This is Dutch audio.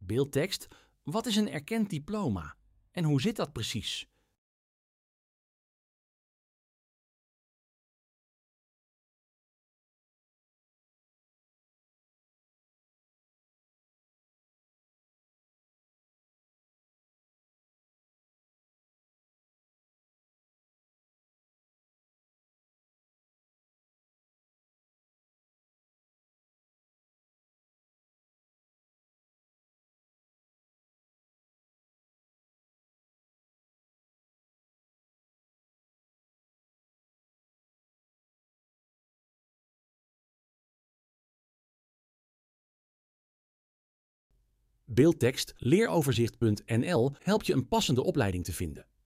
Beeldtekst. Wat is een erkend diploma? En hoe zit dat precies? Beeldtekst leeroverzicht.nl helpt je een passende opleiding te vinden.